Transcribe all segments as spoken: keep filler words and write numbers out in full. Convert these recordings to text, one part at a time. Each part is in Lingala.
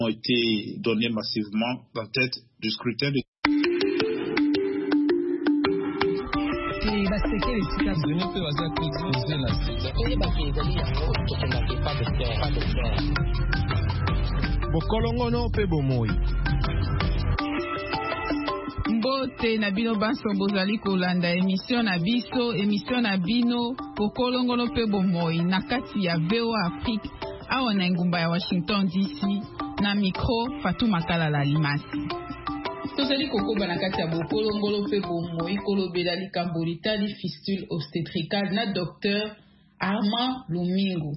ont été donnés massivement dans la tête du scrutin. De... Bokolongono pe bomoi. Mbote na bino banso bozali kolanda émission na biso émission na bino Bokolongono pe bomoi na kati ya V O A Afrique awa na ngumba ya Washington D C na micro Fatou Makalala Limasi. Tozali kokoba na kati ya Bokolongono pe bomoi kolobela likambo litali fistule obstétricale na docteur Armand Lumingu.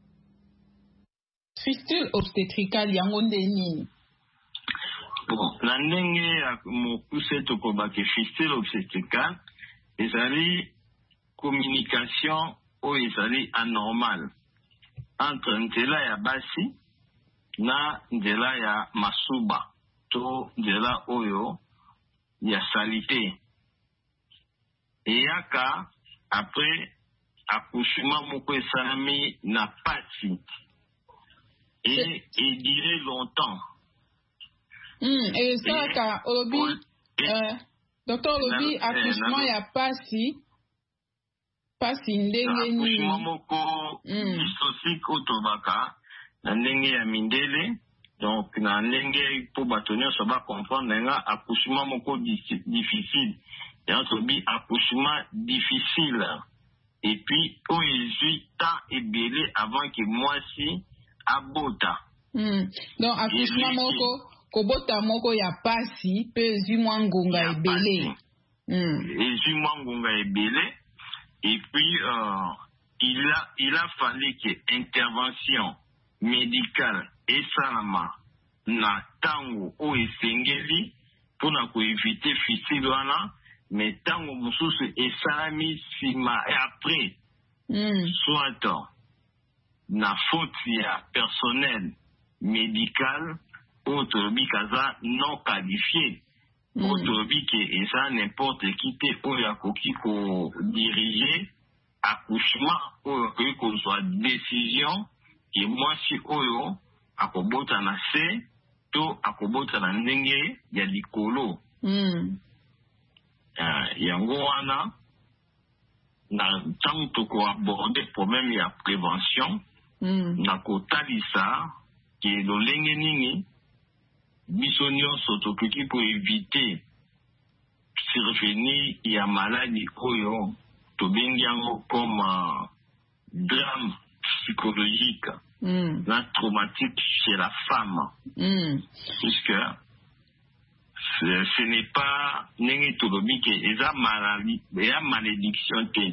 Fistule obstétricale yango nde nini? Bon, la ndenge ya mokuse tokobaki fistule obstétricale ezali communication oyo ezali anormal entre nzela ya basi na nzela ya masuba to nzela oyo ya salite eyaka après accouchement moko esalami na pasi et il dirait longtemps. Mm, et ça ka olobi euh docteur olobi accouchement ya pasi pasi ndenge ni accouchement moko dystocique otobaka na ndenge ya mindele donc na ndenge po batonyo so ba comprendre nga accouchement moko difficile et tobi accouchement difficile et puis o ejuta ebele avant que moi si abota. Mm. Donc accouchement moko kobota moko ya pasi pe ezimwa ngonga ebele. Mm. Ezimwa ngonga ebele et puis euh, il a il a fallu que intervention médicale et salama na tango o esengeli pona ko éviter fistule wana mais tango mususu esalami sima et après mm. soit na faute ya personnel médical autobi kaza non qualifié autobi mm. que eza n'importe qui te oyo akoki ko diriger accouchement oyo akoki kozwa décision et moi si oyo akobota na se to akobota na ndenge ya likolo mm. uh, yango wana na ntango toko aborder problème ya prévention mm. na kotalisa ke lolenge nini biso nyonso tokoki ko éviter survenir ya maladie oyo tobengi yango comme uh, drame psychologique mm. na traumatique chez la femme mm. puisque ce, ce n'est pas ndenge tolobi ke eza maladie eza malédiction te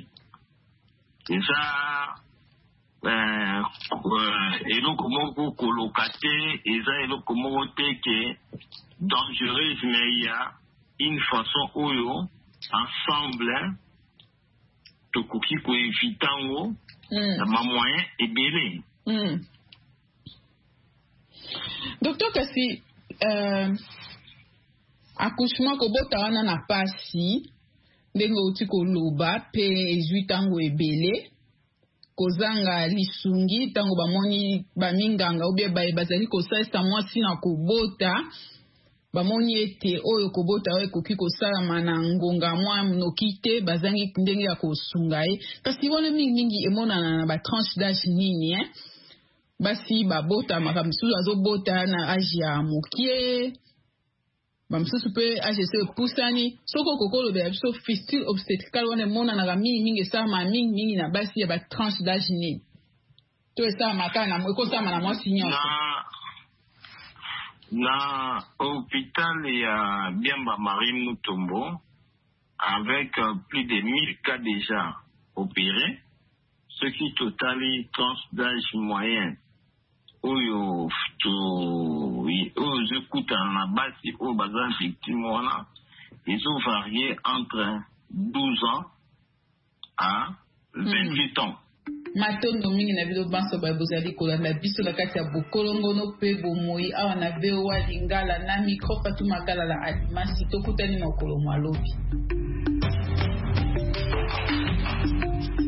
eza euh, euh, eloko moko koloka te eza eloko moko te ke dangereuse mais il y a une façon oyo ensemble tokoki ko evitango mm. na ma moyen ebele mm. Docteur kasi euh, accouchement kobota wana na pasi ndenge uti koloba pe ezwi tango ebele kozanga lisungi tango bamoni baminganga obie baye bazali kosalisa mwasi na kobota bamoni ete oyo kobota oyo ekoki kosalama na ngonga mwa mnoki te bazangi ndenge ya kosunga ye kasi wana mingimingi emonana na batranche d'âge nini eh? Basi babota makambo misusu azobota na age ya mokie bamisusu mpe age se epusani soko kokolobela biso fistule obstétricale wana emonanaka mingimingi esalama mingimingi na basi ya batranche d'âge nini to esalama kaka na ekosalama na mwasi nyonso na hôpital ya Biamba Marie Mutombo avec euh, plus de mille cas déjà opérés, ce qui totalise tranche d'âge moyen oyo to oyo j'écoute en la base au bazar victime wana ils ont varié entre douze ans à vingt-huit ans. Matondo mingi na bilo banso ba bozali kolanda biso la kati ya Bokolongono pe bomoi awa na V O A Lingala na micro Fatou Makalala Alimasi tokutani na okolo mwalobi.